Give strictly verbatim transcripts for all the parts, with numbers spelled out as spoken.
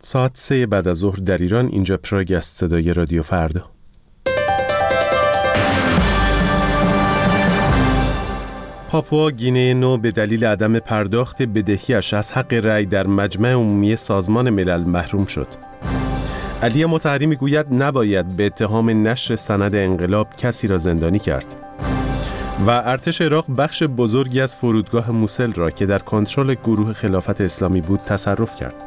ساعت سه بعد از ظهر در ایران. اینجا پراگ است، صدای رادیو فردا. پاپوا گینه نو به دلیل عدم پرداخت بدهیش از حق رأی در مجمع عمومی سازمان ملل محروم شد. علی مطهری میگوید نباید به اتهام نشر سند انقلاب کسی را زندانی کرد. و ارتش عراق بخش بزرگی از فرودگاه موسل را که در کنترل گروه خلافت اسلامی بود تصرف کرد.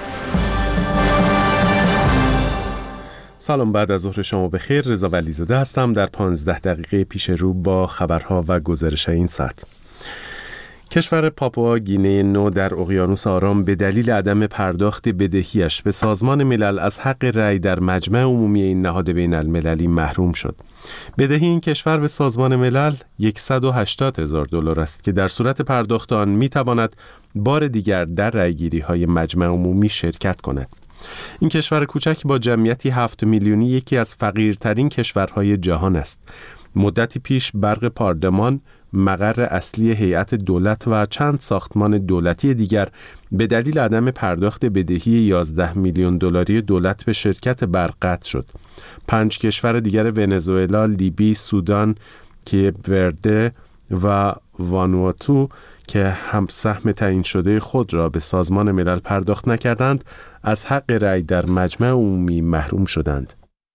سلام، بعد از ظهر شما بخیر. رضا ولیزاده هستم. در پانزده دقیقه پیش رو با خبرها و گزارش‌های این ساعت. کشور پاپوا گینه نو در اقیانوس آرام به دلیل عدم پرداخت بدهیش به سازمان ملل از حق رأی در مجمع عمومی این نهاد بین المللی محروم شد. بدهی این کشور به سازمان ملل صد و هشتاد هزار دلار است که در صورت پرداخت آن میتواند بار دیگر در رأیگیری‌های مجمع عمومی شرکت کند. این کشور کوچک با جمعیتی هفت میلیونی یکی از فقیرترین کشورهای جهان است. مدتی پیش برق پارلمان، مقر اصلی هیئت دولت و چند ساختمان دولتی دیگر به دلیل عدم پرداخت بدهی یازده میلیون دلاری دولت به شرکت برق قطع شد. پنج کشور دیگر ونزوئلا، لیبی، سودان، کیپ ورده و وانواتو که هم سهم تعیین شده خود را به سازمان ملل پرداخت نکردند، از حق رأی در مجمع عمومی محروم شدند.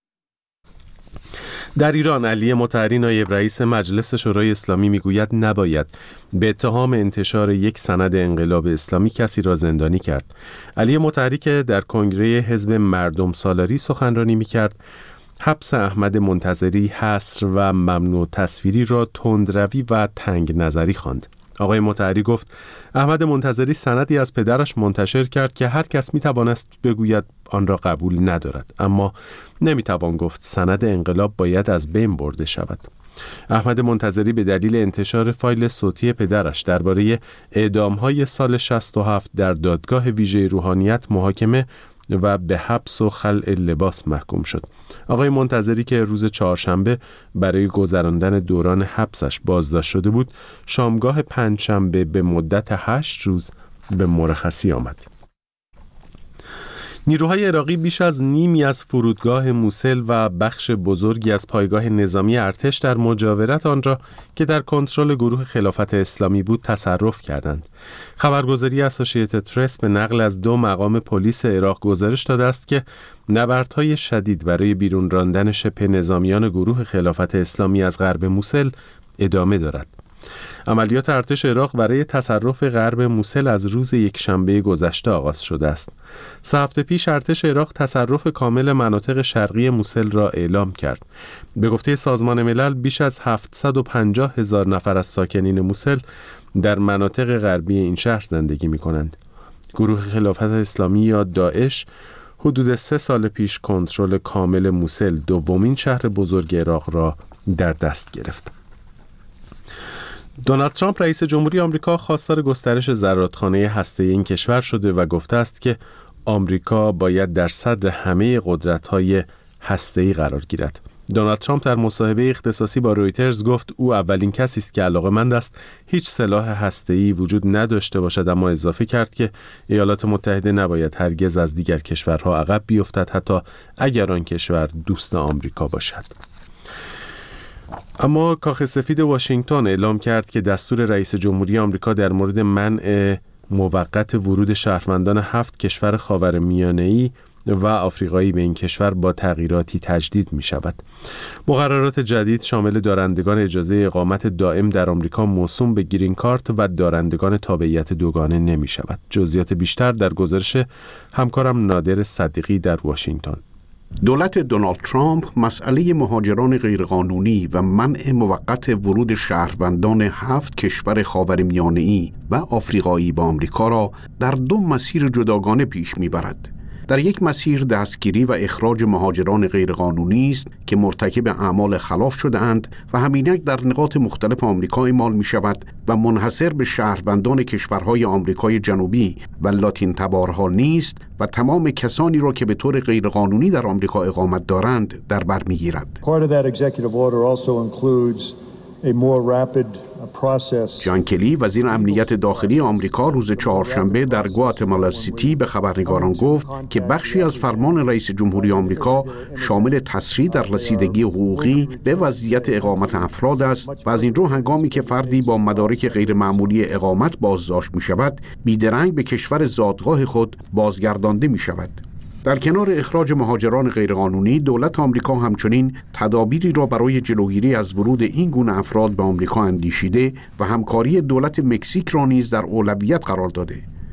در ایران علی مطهری نایب رئیس مجلس شورای اسلامی میگوید نباید به اتهام انتشار یک سند انقلاب اسلامی کسی را زندانی کرد. علی مطهری که در کنگره حزب مردم سالاری سخنرانی میکرد، حبس احمد منتظری، حصر و ممنوع تصویری را تندروی و تنگ نظری خواند. آقای مطهری گفت احمد منتظری سندی از پدرش منتشر کرد که هر کس می توانست بگوید آن را قبول ندارد، اما نمی توان گفت سند انقلاب باید از بین برده شود. احمد منتظری به دلیل انتشار فایل صوتی پدرش درباره اعدام‌های سال شصت و هفت در دادگاه ویژه روحانیت محاکمه و به حبس و خلع لباس محکوم شد. آقای منتظری که روز چهارشنبه برای گذراندن دوران حبسش بازداشت شده بود، شامگاه پنجشنبه به مدت هشت روز به مرخصی آمد. نیروهای عراقی بیش از نیمی از فرودگاه موسل و بخش بزرگی از پایگاه نظامی ارتش در مجاورت آن را که در کنترل گروه خلافت اسلامی بود تصرف کردند. خبرگزاری اسوسییتد پرس به نقل از دو مقام پلیس عراق گزارش داده است که نبردهای شدید برای بیرون راندن شبه نظامیان گروه خلافت اسلامی از غرب موسل ادامه دارد. عملیات ارتش عراق برای تصرف غرب موسل از روز یکشنبه گذشته آغاز شده است. سه هفته پیش ارتش عراق تصرف کامل مناطق شرقی موسل را اعلام کرد. به گفته سازمان ملل بیش از هفتصد و پنجاه هزار نفر از ساکنین موسل در مناطق غربی این شهر زندگی می کنند. گروه خلافت اسلامی یا داعش حدود سه سال پیش کنترل کامل موسل، دومین شهر بزرگ عراق، را در دست گرفت. دونالد ترامپ رئیس جمهوری آمریکا خواستار گسترش زرادخانه هسته‌ای این کشور شده و گفته است که آمریکا باید در صدر همه قدرت‌های هسته‌ای قرار گیرد. دونالد ترامپ در مصاحبه اختصاصی با رویترز گفت او اولین کسی است که علاقه‌مند است هیچ سلاح هسته‌ای وجود نداشته باشد، اما اضافه کرد که ایالات متحده نباید هرگز از دیگر کشورها عقب بیفتد، حتی اگر آن کشور دوست آمریکا باشد. اما کاخ سفید واشنگتن اعلام کرد که دستور رئیس جمهوری آمریکا در مورد منع موقت ورود شهروندان هفت کشور خاورمیانه‌ای و آفریقایی به این کشور با تغییراتی تجدید می شود. مقررات جدید شامل دارندگان اجازه اقامت دائم در آمریکا موسوم به گرین کارت و دارندگان تابعیت دوگانه نمی شود. جزئیات بیشتر در گزارش همکارم نادر صدیقی در واشنگتن. دولت دونالد ترامپ مسئله مهاجران غیرقانونی و منع موقت ورود شهروندان هفت کشور خاورمیانه‌ای و آفریقایی به آمریکا را در دو مسیر جداگانه پیش می‌برد. در یک مسیر دستگیری و اخراج مهاجران غیرقانونی است که مرتکب اعمال خلاف شده اند و همینک در نقاط مختلف آمریکا اعمال می شود و منحصر به شهروندان کشورهای آمریکای جنوبی و لاتین تبارها نیست و تمام کسانی را که به طور غیرقانونی در آمریکا اقامت دارند در بر می گیرد. Part of that executive order also includes جان کلی وزیر امنیت داخلی آمریکا روز چهارشنبه در گواتمالا سیتی به خبرنگاران گفت که بخشی از فرمان رئیس جمهوری آمریکا شامل تسریع در رسیدگی حقوقی به وضعیت اقامت افراد است و از این رو هنگامی که فردی با مدارک غیرمعمولی اقامت بازداشت می شود بیدرنگ به کشور زادگاه خود بازگردانده می شود. در کنار اخراج مهاجران غیرقانونی، دولت آمریکا همچنین تدابیری را برای جلوگیری از ورود این گونه افراد به آمریکا اندیشیده و همکاری دولت مکزیک را نیز در اولویت قرار داده.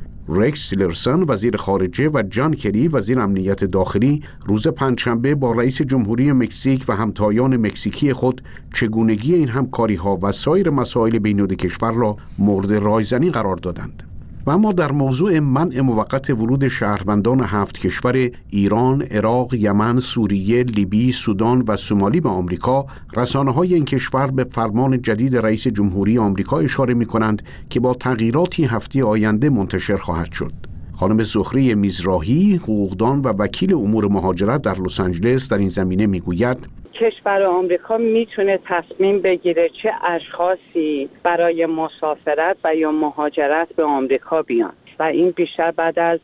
رکس تیلرسون وزیر خارجه و جان کلی وزیر امنیت داخلی روز پنجشنبه با رئیس جمهوری مکزیک و همتایان مکزیکی خود چگونگی این همکاری‌ها و سایر مسائل بین دو کشور را مورد رایزنی قرار دادند. و اما در موضوع منع موقت ورود شهروندان هفت کشور ایران، عراق، یمن، سوریه، لیبی، سودان و سومالی به آمریکا، رسانه‌های این کشور به فرمان جدید رئیس جمهوری آمریکا اشاره می‌کنند که با تغییراتی هفته آینده منتشر خواهد شد. خانم زهره میزراهی، حقوقدان و وکیل امور مهاجرت در لس آنجلس در این زمینه می‌گوید کشور آمریکا میتونه تصمیم بگیره چه اشخاصی برای مسافرت و یا مهاجرت به آمریکا بیان و این بیشتر بعد از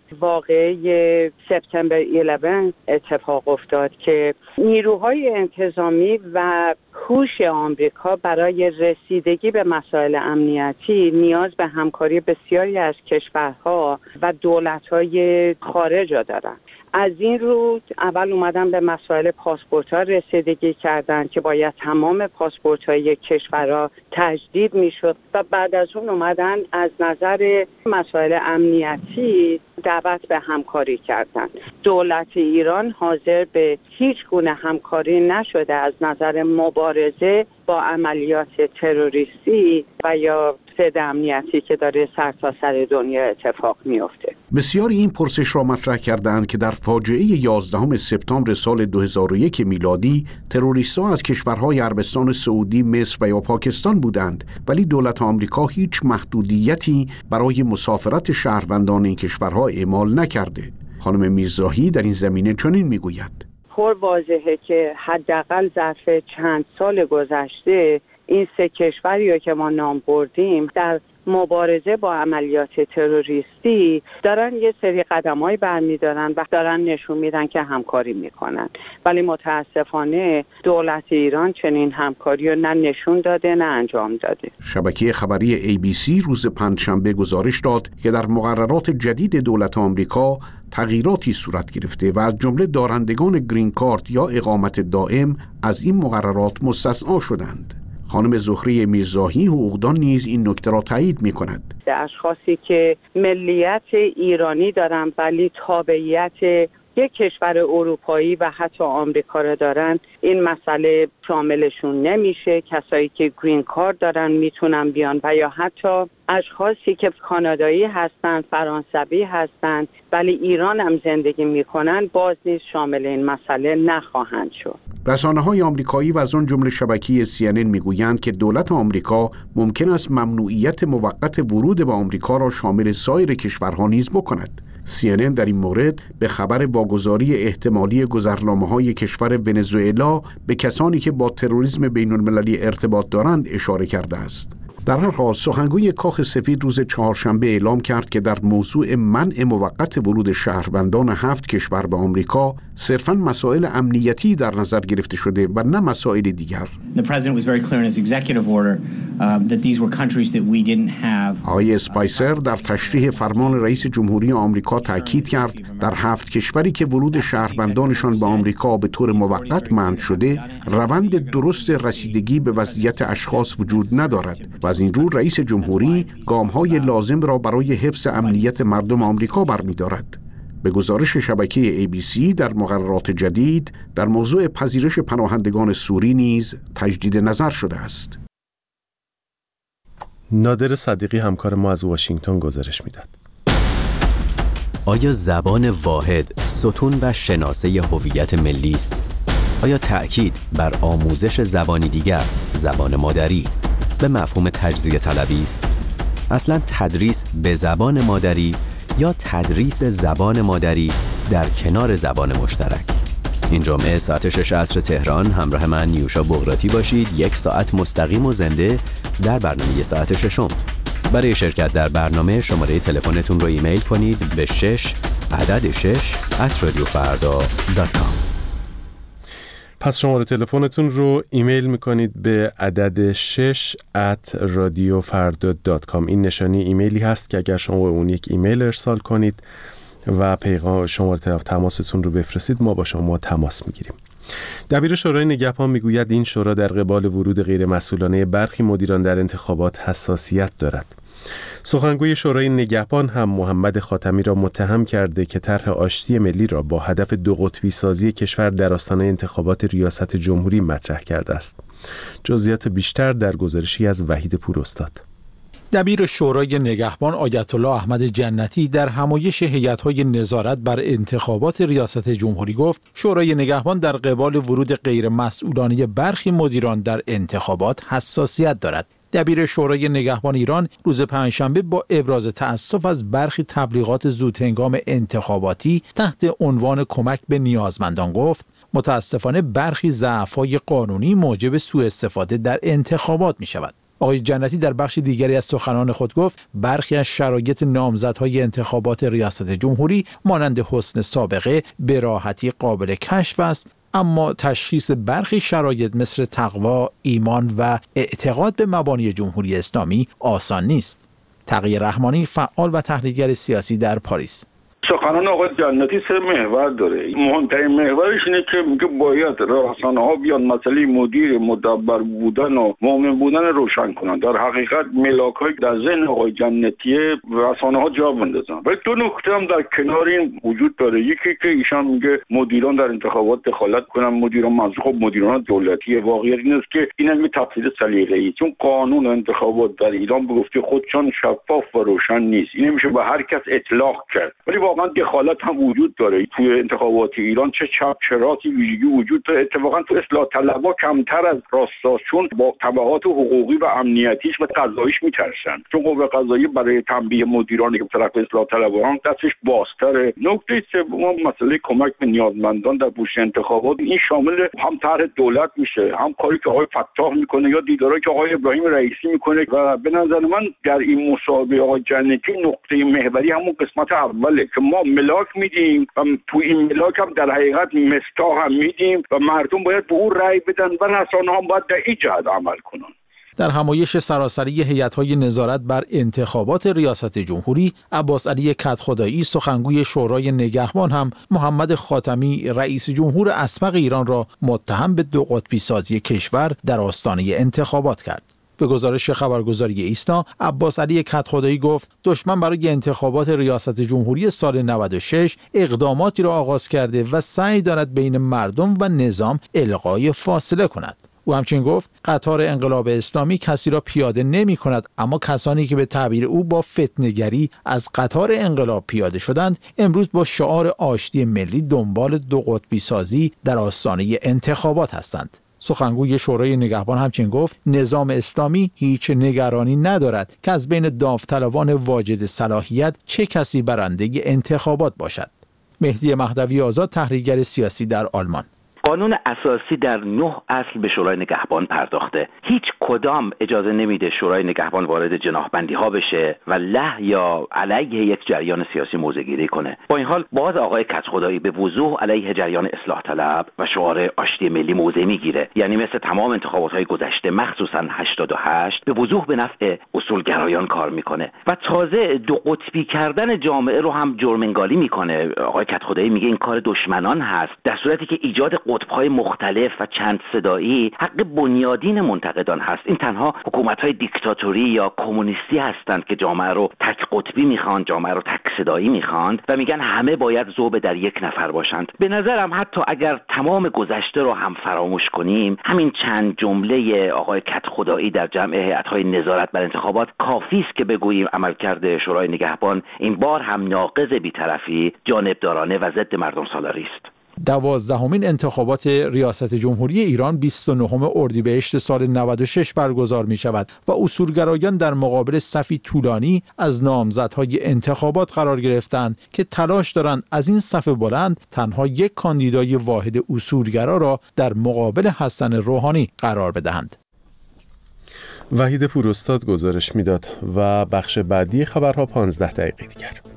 واقعه سپتامبر یازده اتفاق افتاد که نیروهای انتظامی و هوش آمریکا برای رسیدگی به مسائل امنیتی نیاز به همکاری بسیاری از کشورها و دولت‌های خارج دارند. از این رو اول اومدن به مسائل پاسپورت‌ها رسیدگی کردن که باید تمام پاسپورت‌های کشورها تجدید می‌شد و بعد از اون اومدن از نظر مسائل امنیتی دعوت به همکاری کردن. دولت ایران حاضر به هیچ گونه همکاری نشده از نظر مبارزه با عملیات تروریستی و یا ضد امنیتی که داره سرتاسر دنیا اتفاق میفته. بسیاری این پرسش را مطرح کردند که در فاجعه یازدهم سپتامبر سال دو هزار و یک میلادی تروریست‌ها از کشورهای عربستان سعودی، مصر و یا پاکستان بودند، ولی دولت آمریکا هیچ محدودیتی برای مسافرت شهروندان این کشورها اعمال نکرده. خانم میرزاهی در این زمینه چنین میگوید: پر واضحه که حداقل ظرف چند سال گذشته این سه کشوری که ما نام بردیم در مبارزه با عملیات تروریستی دارن یه سری قدم‌های برمی‌دارن و دارن نشون میدن که همکاری میکنن، ولی متاسفانه دولت ایران چنین همکاری رو نه نشون داده نه انجام داده. شبکه خبری ای بی سی روز پنجشنبه گزارش داد که در مقررات جدید دولت آمریکا تغییراتی صورت گرفته و از جمله دارندگان گرین کارت یا اقامت دائم از این مقررات مستثنا شدند. خانم زهره میرزاهی حقوقدان نیز این نکته را تایید می‌کند. اشخاصی که ملیت ایرانی دارن ولی تابعیت یک کشور اروپایی و حتی آمریکا را دارن، این مسئله شاملشون نمیشه. کسایی که گرین کارت دارن میتونن بیان و یا حتی اشخاصی که کانادایی هستند، فرانسوی هستند ولی ایران هم زندگی میکنن باز نیز شامل این مسئله نخواهند شد. رسانه‌های آمریکایی و از آن جمله شبکه سی ان ان میگویند که دولت آمریکا ممکن است ممنوعیت موقت ورود به آمریکا را شامل سایر کشورها نیز بکند. سی ان ان در این مورد به خبر واگذاری احتمالی گذرنامه‌های کشور ونزوئلا به کسانی که با تروریسم بین‌المللی ارتباط دارند اشاره کرده است. در هر حال سخنگوی کاخ سفید روز چهارشنبه اعلام کرد که در موضوع منع موقت ورود شهروندان هفت کشور به آمریکا صرفاً مسائل امنیتی در نظر گرفته شده و نه مسائل دیگر. آقای اسپایسر در تشریح فرمان رئیس جمهوری آمریکا تاکید کرد در هفت کشوری که ورود شهروندانشان به آمریکا به طور موقت منع شده، روند درست رسیدگی به وضعیت اشخاص وجود ندارد و از این رو رئیس جمهوری گام‌های لازم را برای حفظ امنیت مردم آمریکا برمی‌دارد. به گزارش شبکه ای بی سی در مقررات جدید در موضوع پذیرش پناهندگان سوری نیز تجدید نظر شده است. نادر صدیقی همکار ما از واشنگتن گزارش میداد. آیا زبان واحد ستون و شناسه هویت ملی است؟ آیا تأکید بر آموزش زبانی دیگر، زبان مادری، به مفهوم تجزیه طلبی است؟ اصلا تدریس به زبان مادری یا تدریس زبان مادری در کنار زبان مشترک؟ این جمعه ساعت شش عصر تهران همراه من نیوشا بغراتی باشید، یک ساعت مستقیم و زنده در برنامه ساعت ششم. برای شرکت در برنامه شماره تلفنتون رو ایمیل کنید به شش عدد شش ات رادیو فردا دات کام. پس شماره تلفنتون رو ایمیل میکنید به عدد شش ات رادیو فردا دات کام. این نشانی ایمیلی هست که اگر شما اون یک ایمیل ارسال کنید و پیغام شماره تماستون رو بفرستید، ما با شما تماس میگیریم. دبیر شورای نگهبان میگوید این شورا در قبال ورود غیر مسئولانه برخی مدیران در انتخابات حساسیت دارد. سخنگوی شورای نگهبان هم محمد خاتمی را متهم کرده که طرح آشتی ملی را با هدف دو قطبی سازی کشور در آستانه انتخابات ریاست جمهوری مطرح کرده است. جزئیات بیشتر در گزارشی از وحید پوراستاد. دبیر شورای نگهبان آیت الله احمد جنتی در همایش هیئت‌های نظارت بر انتخابات ریاست جمهوری گفت شورای نگهبان در قبال ورود غیر مسئولانه برخی مدیران در انتخابات حساسیت دارد. دبیر شورای نگهبان ایران روز پنجشنبه با ابراز تأسف از برخی تبلیغات زودهنگام انتخاباتی تحت عنوان کمک به نیازمندان گفت متاسفانه برخی ضعف‌های قانونی موجب سوء استفاده در انتخابات می‌شود. آقای جنتی در بخش دیگری از سخنان خود گفت برخی از شرایط نامزدهای انتخابات ریاست جمهوری مانند حسن سابقه به راحتی قابل کشف است، اما تشخیص برخی شرایط مثل تقوا، ایمان و اعتقاد به مبانی جمهوری اسلامی آسان نیست. تقی رحمانی فعال و تحلیلگر سیاسی در پاریس: سخنان آقای جنتی سه محور داره. مهمترین محورش اینه که میگه باید رسانه‌ها بیان مسئله مدیر مدبر بودن و مؤمن بودن روشن کنن. در حقیقت ملاک‌های در ذهن آقای جنتی رسانه‌ها جا بندازن. ولی دو نکته هم در کنار این وجود داره. یکی که ایشان میگه مدیران در انتخابات دخالت کنن، مدیران منصوب مدیران دولتی. واقعیت این است که این هم تفسیر سلیقه‌ای، چون قانون انتخابات در ایران به گفته خودشان شفاف و روشن نیست. این نمیشه به هر کس اطلاق کرد. ولی واقعا دخالت هم وجود داره توی انتخابات ایران. چه چپ چه راستی ویژگی وجود داره. اتفاقا تو اصلاح طلبها کمتر از راستاست، چون با تبعات حقوقی و امنیتیش و قضاییش میترسن، چون قوه قضاییه برای تنبیه مدیرانی که طرف اصلاح طلبان دستش بازتره. نکته سوم مسئله کمک به نیازمندان در پوش انتخابات. این شامل هم طرح دولت میشه، هم کاری که آقای فتاح میکنه یا دیدارایی که آقای ابراهیم رئیسی میکنه. و به نظر من در این مسابقه آقای جنتی نقطه محوری همون قسمت اوله که ما ملاک میدیم و تو این ملاک هم در حقیقت مستاق هم میدیم و مردم باید به اون رأی بدن و رسانه‌ها هم باید در این جهت عمل کنن. در همایش سراسری هیئت‌های نظارت بر انتخابات ریاست جمهوری، عباس علی کدخدایی سخنگوی شورای نگهبان هم محمد خاتمی رئیس جمهور اسبق ایران را متهم به دو قطبی سازی کشور در آستانه انتخابات کرد. به گزارش خبرگزاری ایسنا، عباس علی کدخدایی گفت دشمن برای انتخابات ریاست جمهوری سال نود و شش اقداماتی را آغاز کرده و سعی دارد بین مردم و نظام الغای فاصله کند. او همچنین گفت قطار انقلاب اسلامی کسی را پیاده نمی کند، اما کسانی که به تعبیر او با فتنه‌گری از قطار انقلاب پیاده شدند امروز با شعار آشتی ملی دنبال دو قطبی سازی در آستانه انتخابات هستند. سخنگوی شورای نگهبان همچنین گفت نظام اسلامی هیچ نگرانی ندارد که از بین داوطلبان واجد صلاحیت چه کسی برنده انتخابات باشد. مهدی مهدوی آزاد تحلیلگر سیاسی در آلمان: قانون اساسی در نه اصل به شورای نگهبان پرداخته. هیچ کدام اجازه نمیده شورای نگهبان وارد جناحبندی ها بشه و له یا علیه یک جریان سیاسی موضع گیری کنه. با این حال باز آقای کدخدایی به وضوح علیه جریان اصلاح طلب و شعار آشتی ملی موضع میگیره. یعنی مثل تمام انتخابات های گذشته مخصوصا هشتاد و هشت به وضوح به نفع اصولگرایان کار میکنه و تازه دو قطبی کردن جامعه رو هم جرم‌انگاری میکنه. آقای کدخدایی میگه این کار دشمنان هست، در صورتی که ایجاد قطب‌های مختلف و چند صدایی حق بنیادین منتقدان هست. این تنها حکومت‌های دیکتاتوری یا کمونیستی هستند که جامعه رو تک قطبی میخوان، جامعه رو تک صدایی میخوان و میگن همه باید ذوب در یک نفر باشند. به نظرم حتی اگر تمام گذشته رو هم فراموش کنیم، همین چند جمله آقای کدخدایی در جمع هیئت‌های نظارت بر انتخابات کافی است که بگوییم عملکرد شورای نگهبان این بار هم ناقض بی‌طرفی، جانبدارانه و ضد مردم سالاری است. دوازدهمین انتخابات ریاست جمهوری ایران بیست و نهم اردیبهشت سال نود و شش برگزار می شود و اصولگرایان در مقابل صفی طولانی از نامزدهای انتخابات قرار گرفتند که تلاش دارند از این صف بلند تنها یک کاندیدای واحد اصولگرا را در مقابل حسن روحانی قرار بدهند. وحید پوراستاد گزارش میداد و بخش بعدی خبرها پانزده دقیقه دیگر.